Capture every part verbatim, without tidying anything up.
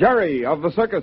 Jerry of the Circus.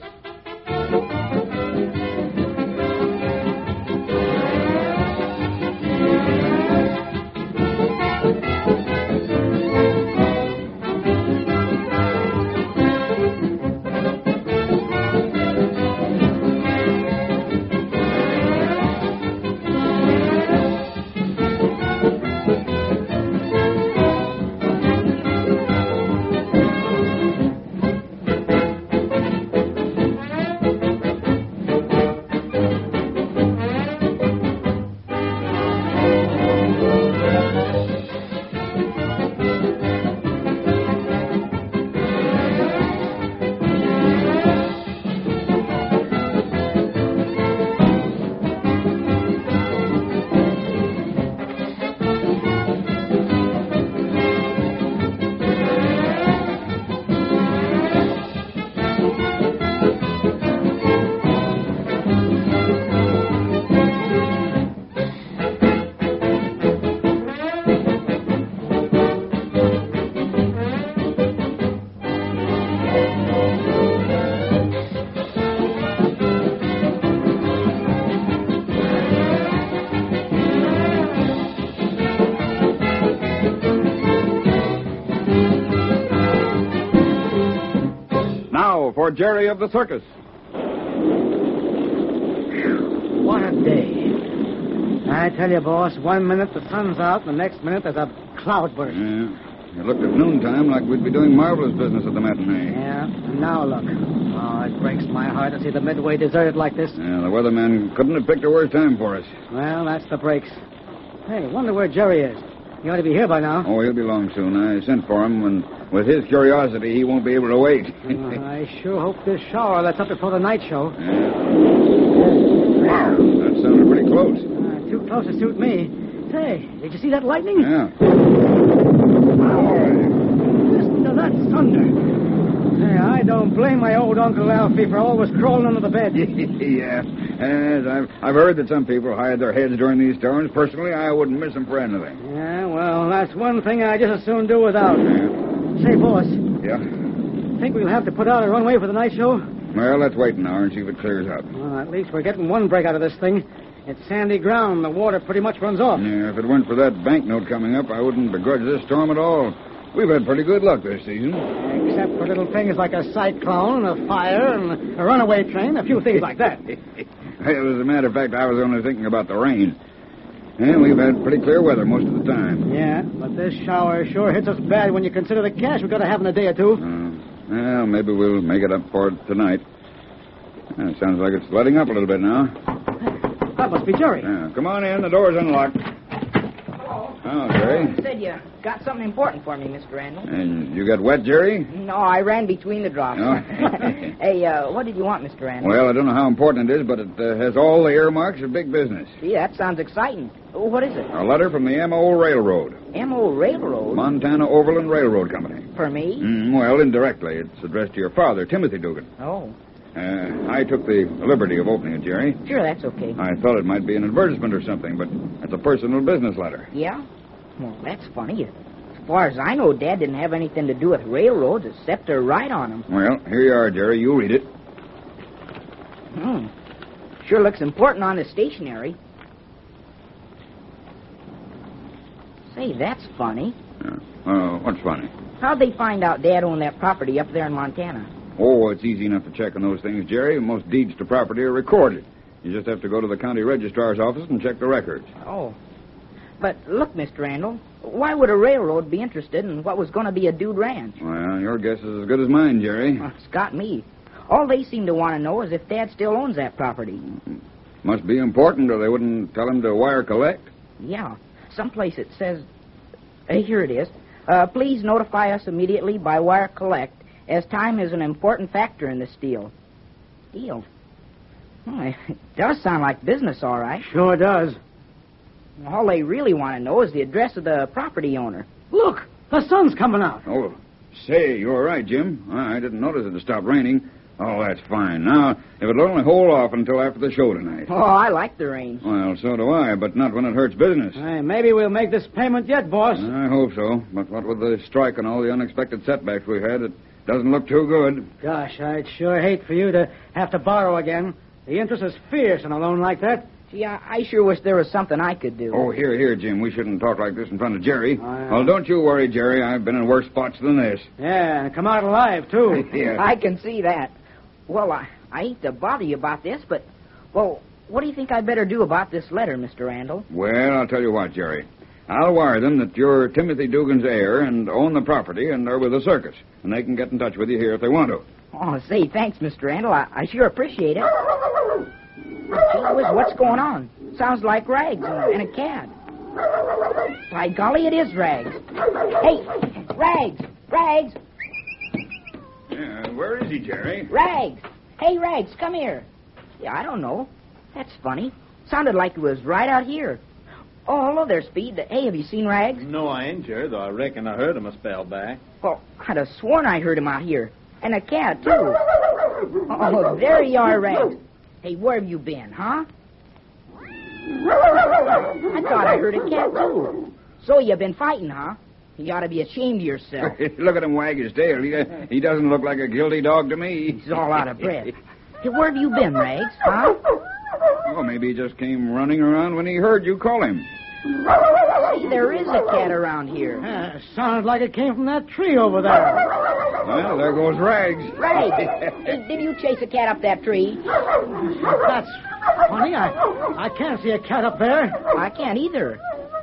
For Jerry of the Circus. What a day. I tell you, boss, one minute the sun's out, the next minute there's a cloudburst. Yeah. It looked at noontime like we'd be doing marvelous business at the matinee. Yeah, and now look. Oh, it breaks my heart to see the Midway deserted like this. Yeah, the weatherman couldn't have picked a worse time for us. Well, that's the breaks. Hey, wonder where Jerry is. He ought to be here by now. Oh, he'll be along soon. I sent for him, and with his curiosity, he won't be able to wait. uh, I sure hope this shower lets up before the night show. Yeah. Wow, that sounded pretty close. Uh, too close to suit me. Say, did you see that lightning? Yeah. Listen to that thunder. Hey, I don't blame my old Uncle Alfie for always crawling under the bed. Yeah. As I've, I've heard that some people hide their heads during these storms. Personally, I wouldn't miss them for anything. Yeah, well, that's one thing I just as soon do without. Yeah. Say, boss. Yeah? Think we'll have to put out a runway for the night show? Well, let's wait an hour and see if it clears up. Well, at least we're getting one break out of this thing. It's sandy ground. The water pretty much runs off. Yeah, if it weren't for that banknote coming up, I wouldn't begrudge this storm at all. We've had pretty good luck this season. Except for little things like a cyclone, a fire, and a runaway train, a few things like that. Well, as a matter of fact, I was only thinking about the rain. And we've had pretty clear weather most of the time. Yeah, but this shower sure hits us bad when you consider the cash we've got to have in a day or two. Uh, well, maybe we'll make it up for it tonight. Uh, it sounds like it's letting up a little bit now. That must be Jerry. Yeah, come on in. The door's unlocked. Oh, Jerry. You said you got something important for me, Mister Randall. And you got wet, Jerry? No, I ran between the drops. Oh. Hey, uh, what did you want, Mister Randall? Well, I don't know how important it is, but it uh, has all the earmarks of big business. Gee, that sounds exciting. Oh, what is it? A letter from the M O Railroad. M O Railroad? Montana Overland Railroad Company. For me? Mm, well, indirectly. It's addressed to your father, Timothy Dugan. Oh. Uh, I took the liberty of opening it, Jerry. Sure, that's okay. I thought it might be an advertisement or something, but it's a personal business letter. Yeah? Well, that's funny. As far as I know, Dad didn't have anything to do with railroads except to ride on them. Well, here you are, Jerry. You read it. Hmm. Sure looks important on the stationery. Say, that's funny. Yeah. Uh, what's funny? How'd they find out Dad owned that property up there in Montana? Oh, it's easy enough to check on those things, Jerry. Most deeds to property are recorded. You just have to go to the county registrar's office and check the records. Oh. But look, Mister Randall, why would a railroad be interested in what was going to be a dude ranch? Well, your guess is as good as mine, Jerry. Well, it's got me. All they seem to want to know is if Dad still owns that property. Must be important, or they wouldn't tell him to wire collect. Yeah. Someplace it says... Hey, here it is. Uh, please notify us immediately by wire collect, as time is an important factor in this deal. Deal? Oh, it does sound like business, all right. Sure does. All they really want to know is the address of the property owner. Look, the sun's coming out. Oh, say, you're right, Jim. I didn't notice it had stopped raining. Oh, that's fine. Now, if it'll only hold off until after the show tonight. Oh, I like the rain. Well, so do I, but not when it hurts business. Hey, maybe we'll make this payment yet, boss. I hope so. But what with the strike and all the unexpected setbacks we've had, it Doesn't look too good. Gosh, I'd sure hate for you to have to borrow again. The interest is fierce on a loan like that. Gee, I, I sure wish there was something I could do. Oh, here, here, Jim. We shouldn't talk like this in front of Jerry. Oh, yeah. Well, don't you worry, Jerry. I've been in worse spots than this. Yeah, and come out alive, too. Yeah. I can see that. Well, I, I hate to bother you about this, but, well, what do you think I'd better do about this letter, Mister Randall? Well, I'll tell you what, Jerry. I'll wire them that you're Timothy Dugan's heir and own the property and are with the circus. And they can get in touch with you here if they want to. Oh, say, thanks, Mister Randall. I, I sure appreciate it. Gee whiz, what's going on? Sounds like Rags and, and a cat. By golly, it is Rags. Hey, Rags! Rags! Yeah, where is he, Jerry? Rags! Hey, Rags, come here. Yeah, I don't know. That's funny. Sounded like it was right out here. Oh, hello there, Speed. Hey, have you seen Rags? No, I ain't, Jerry, though I reckon I heard him a spell back. Well, I'd have sworn I heard him out here. And a cat, too. Oh, there you are, Rags. Hey, where have you been, huh? I thought I heard a cat, too. So you've been fighting, huh? You ought to be ashamed of yourself. Look at him wag his tail. He, he doesn't look like a guilty dog to me. He's all out of breath. Hey, where have you been, Rags, huh? Oh, maybe he just came running around when he heard you call him. See, there is a cat around here. Uh, sounded like it came from that tree over there. Well, there goes Rags. Rags, hey, did you chase a cat up that tree? That's funny. I, I can't see a cat up there. I can't either.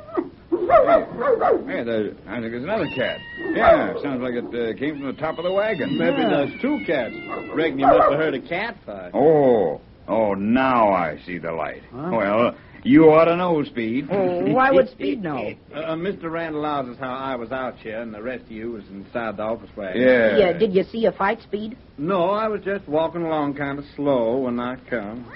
Hey, there, I think there's another cat. Yeah, sounds like it uh, came from the top of the wagon. Maybe Yeah. there's two cats. Reckon you must have heard a cat fight. Oh, oh, now I see the light. Huh? Well, you ought to know, Speed. Oh, why would Speed know? Uh, uh, Mister Randall allows us how I was out here and the rest of you was inside the office wagon. Yeah. Yeah, did you see a fight, Speed? No, I was just walking along kind of slow when I come.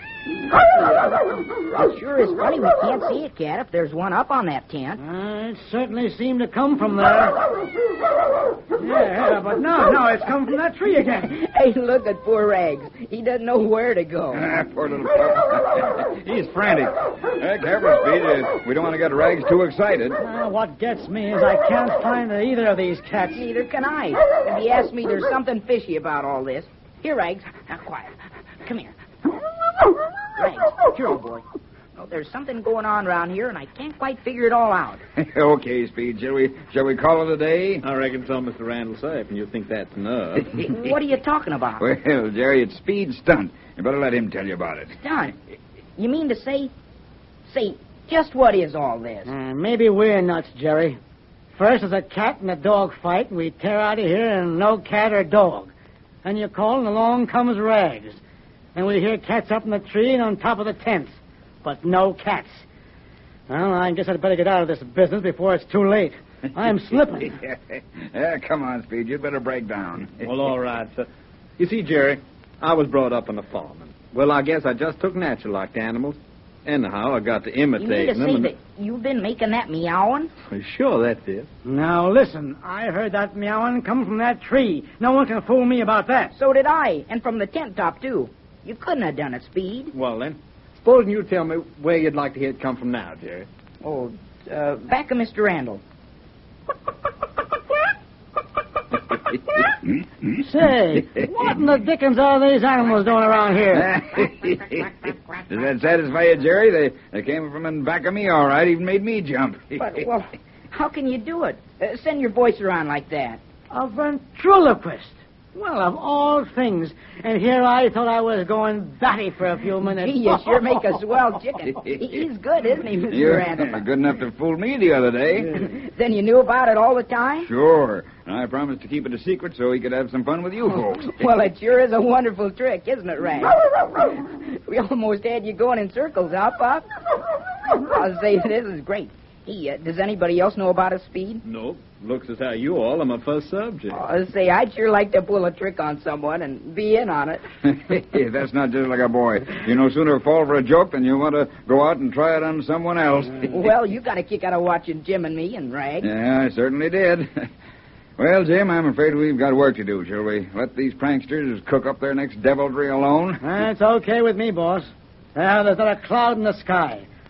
It sure is funny we can't see a cat if there's one up on that tent. Uh, it certainly seemed to come from there. Yeah, yeah, but no, no, it's come from that tree again. Hey, look at poor Rags. He doesn't know where to go. Ah, poor little pup. He's frantic. Uh, careful, Speed. Uh, we don't want to get Rags too excited. Uh, what gets me is I can't find either of these cats. Neither can I. If you ask me, there's something fishy about all this. Here, Rags. Now, quiet. Come here. Rags, here, old boy. Oh, there's something going on around here, and I can't quite figure it all out. Okay, Speed. Shall we, shall we call it a day? I reckon so, Mister Randall safe, and you think that's enough. What are you talking about? Well, Jerry, it's Speed's stunt. You better let him tell you about it. Stunt? You mean to say... Say, just what is all this? Uh, maybe we're nuts, Jerry. First there's a cat and a dog fight, and we tear out of here and no cat or dog. And you call, and along comes Rags. And we hear cats up in the tree and on top of the tents. But no cats. Well, I guess I'd better get out of this business before it's too late. I'm slipping. Yeah, come on, Speed. You'd better break down. Well, all right, sir. You see, Jerry, I was brought up on a farm. And, well, I guess I just took natural like the animals. Anyhow, I got to You mean imitate to them. say and- that you've been making that meowing? Well, sure, that's it. Now, listen. I heard that meowing come from that tree. No one can fool me about that. So did I, and from the tent top, too. You couldn't have done it, Speed. Well, then, supposing you tell me where you'd like to hear it come from now, Jerry. Oh, uh, back of Mister Randall. Say, what in the dickens are these animals doing around here? Does that satisfy you, Jerry? They, they came from in back of me, all right. Even made me jump. But, well, how can you do it? Uh, send your voice around like that. A ventriloquist. Well, of all things. And here I thought I was going batty for a few minutes. Gee, you sure make a swell chicken. He's good, isn't he, Mister You're Randall? good enough to fool me the other day. Then you knew about it all the time? Sure. And I promised to keep it a secret so he could have some fun with you folks. Well, it sure is a wonderful trick, isn't it, Rags? We almost had you going in circles, huh, Pop? I'll say this is great. Hey, uh, does anybody else know about his Speed? Nope. Looks as how you all are my first subject. I'll say I'd sure like to pull a trick on someone and be in on it. That's not just like a boy. You no sooner fall for a joke than you want to go out and try it on someone else. Well, you got a kick out of watching Jim and me and Rags. Yeah, I certainly did. Well, Jim, I'm afraid we've got work to do, shall we? Let these pranksters cook up their next deviltry alone? That's okay with me, boss. Well, there's not a cloud in the sky. Ha,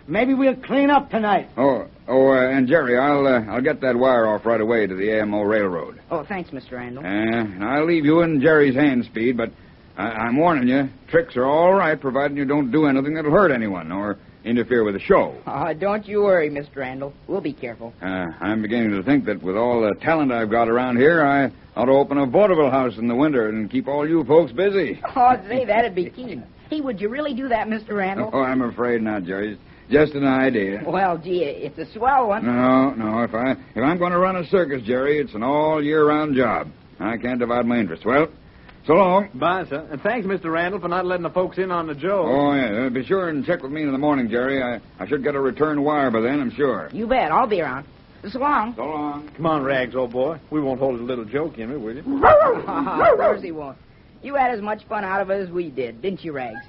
Maybe we'll clean up tonight. Oh, oh, uh, and Jerry, I'll uh, I'll get that wire off right away to the A M O Railroad. Oh, thanks, Mister Randall. Uh, and I'll leave you in Jerry's hand, Speed, but I- I'm warning you, tricks are all right, providing you don't do anything that'll hurt anyone or interfere with the show. Uh, don't you worry, Mister Randall. We'll be careful. Uh, I'm beginning to think that with all the talent I've got around here, I ought to open a vaudeville house in the winter and keep all you folks busy. Oh, say, that'd be keen. Hey, would you really do that, Mister Randall? Oh, I'm afraid not, Jerry. Just an idea. Well, gee, it's a swell one. No, no. If I if I'm going to run a circus, Jerry, it's an all year round job. I can't divide my interest. Well, so long. Bye, sir. And thanks, Mister Randall, for not letting the folks in on the joke. Oh yeah. Uh, be sure and check with me in the morning, Jerry. I I should get a return wire by then, I'm sure. You bet. I'll be around. So long. So long. Come on, Rags, old boy. We won't hold a little joke in it, will you? Of course he won't. You had as much fun out of it as we did, didn't you, Rags?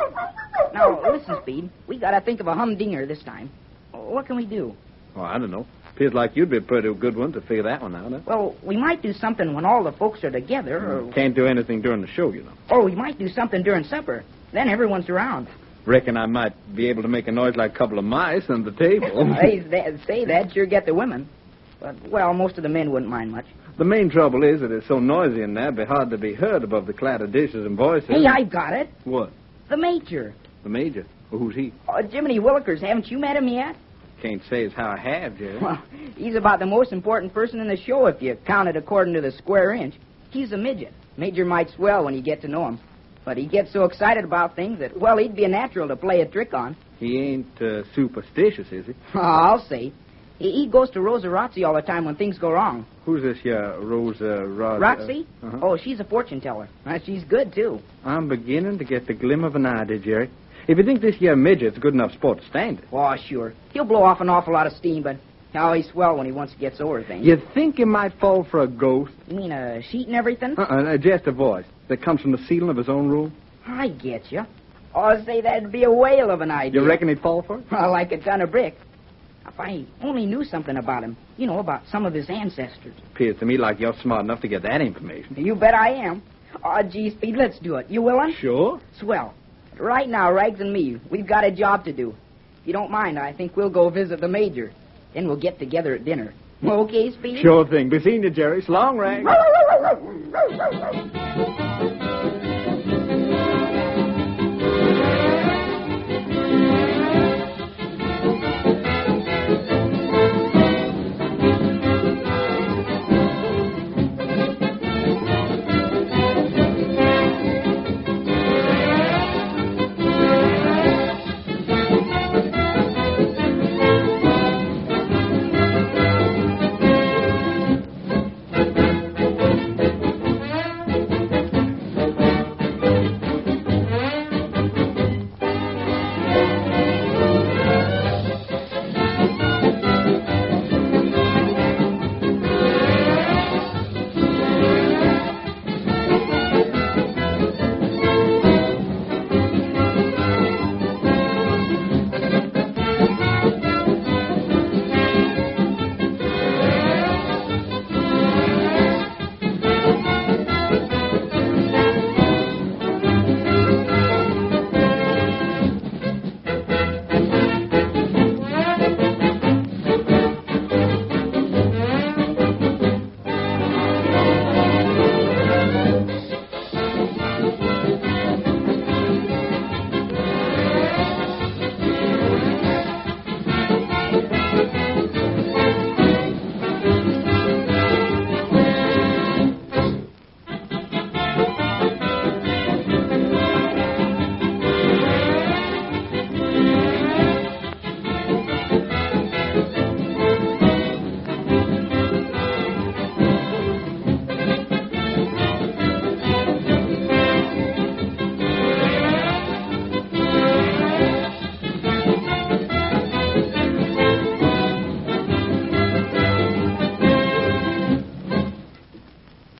Now, listen, Speed. We gotta think of a humdinger this time. What can we do? Oh, I don't know. Appears like you'd be a pretty good one to figure that one out, huh? Well, we might do something when all the folks are together, or... Can't do anything during the show, you know. Or we might do something during supper. Then everyone's around. Reckon I might be able to make a noise like a couple of mice on the table. Hey, say that, sure get the women. But, well, most of the men wouldn't mind much. The main trouble is that it's so noisy in there, it'd be hard to be heard above the clatter of dishes and voices. Hey, I've got it. What? The Major. The Major? Well, who's he? Oh, Jiminy Willikers. Haven't you met him yet? Can't say as how I have, Jerry. Well, he's about the most important person in the show if you count it according to the square inch. He's a midget. Major might swell when you get to know him. But he gets so excited about things that, well, he'd be a natural to play a trick on. He ain't uh, superstitious, is he? Oh, I'll say. He, he goes to Rosa Rotzi all the time when things go wrong. Who's this here, Rosa Rod? Roxy? Uh-huh. Oh, she's a fortune teller. Uh, she's good, too. I'm beginning to get the glim of an idea, Jerry. If you think this here midget's a good enough sport to stand it. Oh, sure. He'll blow off an awful lot of steam, but how he's swell when he once gets over things. You think he might fall for a ghost? You mean a sheet and everything? Uh-uh, just a voice that comes from the ceiling of his own room. I get you. Oh, say, that'd be a whale of an idea. You reckon he'd fall for it? Well, like a ton of brick. If I only knew something about him, you know, about some of his ancestors. Appears to me like you're smart enough to get that information. You bet I am. Oh, gee, Speed, let's do it. You willing? Sure. Swell. Right now, Rags and me, we've got a job to do. If you don't mind, I think we'll go visit the Major. Then we'll get together at dinner. Okay, Speed? Sure thing. Be seeing you, Jerry. So long, Rags.